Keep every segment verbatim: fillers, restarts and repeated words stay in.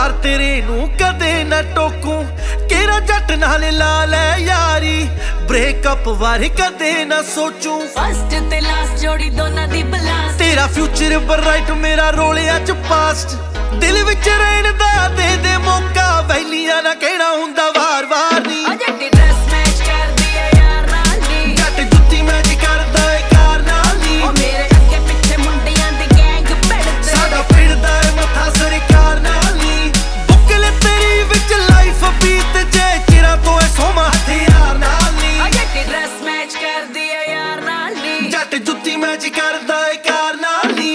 यार तेरे नू कदे न टोकूं केरा जट नाल ला लै यारी ब्रेकअप बारे कदे न सोचूं फर्स्ट ते लास्ट जोड़ी दोना दी ब्लास्ट तेरा फ्यूचर ब्राइट मेरा रोलिया च पास्ट दिल विच रहण दा दे दे मौका वैलियां ना कहना हुंदा वार वार नी जट्टी ड्रेस मैच कर दिया यार नाल नी जट जुत्ती मैच करदा ए कार नाल नी ओ मेरे अगे पिछे मुंडियां दी गैंग पड़दे साडा फिरदा ए मथा सरकार नाल नी बुकले तेरी विच लाइफ बीत जे चिरा तो ए सोमा हथियार नाल नी जट्टी ड्रेस मैच कर दिया यार नाल नी जट जुत्ती मैच करदा ए कार नाल नी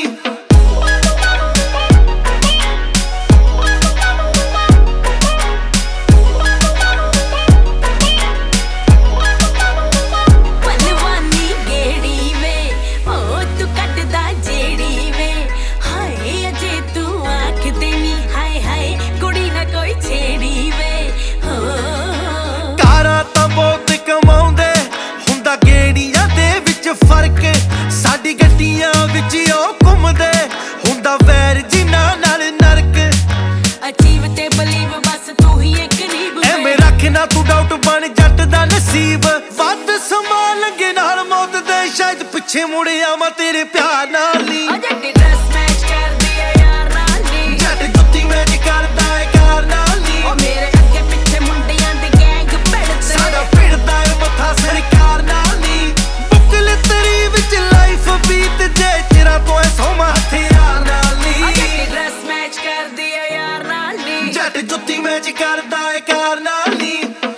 फर्क साडी गड्डियां विच ओ घुमदे हुंदा वैर जिन्ना नाल नरक अचीव ते बलीव बस तू ही एक करीब एवें रखना तू डाउट बन जट दा नसीब वध समा लंगे नाल मौत दे शायद पिछे मुड़िया मैं तेरे प्यार नाल नी जट्टी ड्रेस मैच कर दिया यार नाल नी जट जुत्ती मैच करदा ए कार नाल नी ओ मेरे अगे पिछे मुंडियां दी गैंग पड़दे साडा फिरदा ए मथा सरकार नाल नी तेरी विच लाइफ बीत जे चिरा तो ए सोमा हथियार नाल नी जट्टी ड्रेस मैच कर दिया यार नाल नी जट जुत्ती मैच करदा ए कार नाल नी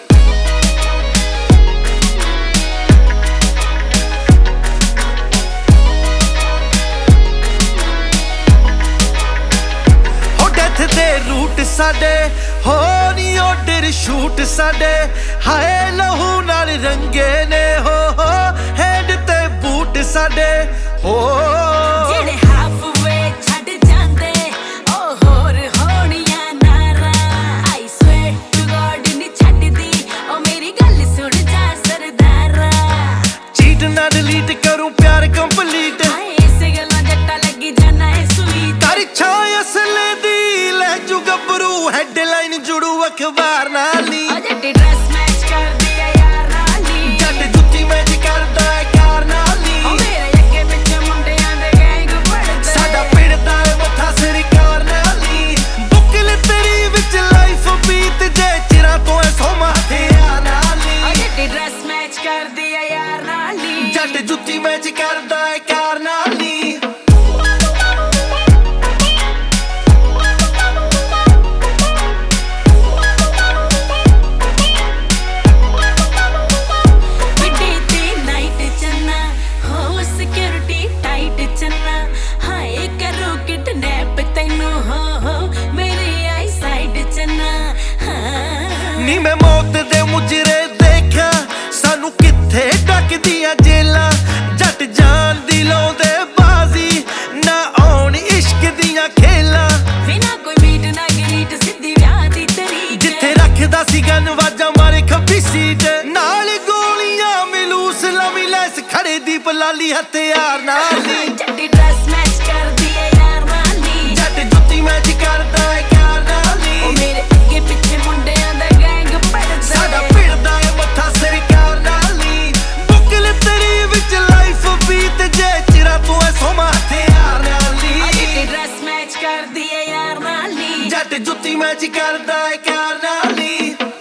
हो डेथ दे रूट साडे हो नी ऑर्डर शूट साडे हाय लहू नाल रंगे ने हो हो हैंड ते बूट साडे हो जेड़े हाफ वे छड़ जांदे ओ होर होणियां नारा आई स्वेयर टू गॉड नी छड्डदी ओ मेरी गल सुन जा सरदारा चीट ना डिलीट करूं प्यार कंप्लीट हाय इस गल्ला जट्टा लगी जाना है स्वीट कर छाय असले दी ले जू गबरू हेडलाइन जुड़ू अखबार नाल नी जट्टी ड्रेस मैच कर दिया यार नाल नी जट जुत्ती मैच करदा ए कार नाल नी ओ मेरे अगे पिछे मुंडियां दे गैंग पड़दे साडा पिड़दा ए मथा सरकार नाल नी बुकले तेरी विच लाइफ बीत जे चिरा तो ए सोमा हथियार नाल नी जट्टी ड्रेस मैच कर दिया यार नाल नी जट जुत्ती मैच करदा ए कार नाल नी नी मैं मौत दे मुजरे देखा सानू किथे डकदियां जेलां जट जान दी लाउंदे बाजी ना आउण इश्क दियां खेलां बिना कोई मीट ना गिरीट सिद्धी व्याह दी तरीक जिथे रखदा सी गन वाजा मारे खब्बी सीट नाल गोलियां मिलू सलामी लैस खड़े दी पलाली हथियार नाल नी जट्टी ड्रेस मैच कर दिया यार नाल नी जट जुत्ती मैच करदा ए कार नाल नी ओ मेरे अगे पिछे मुंडियां दा गैंग पड़दे साडा फिरदा ए मथा सरकार नाल नी बुकले तेरी विच लाइफ बीत जे चिरा तो ए सोमा हथियार नाल नी जट्टी ड्रेस मैच कर दिया यार नाल नी जट जुत्ती मैच करदा ए कार नाल नी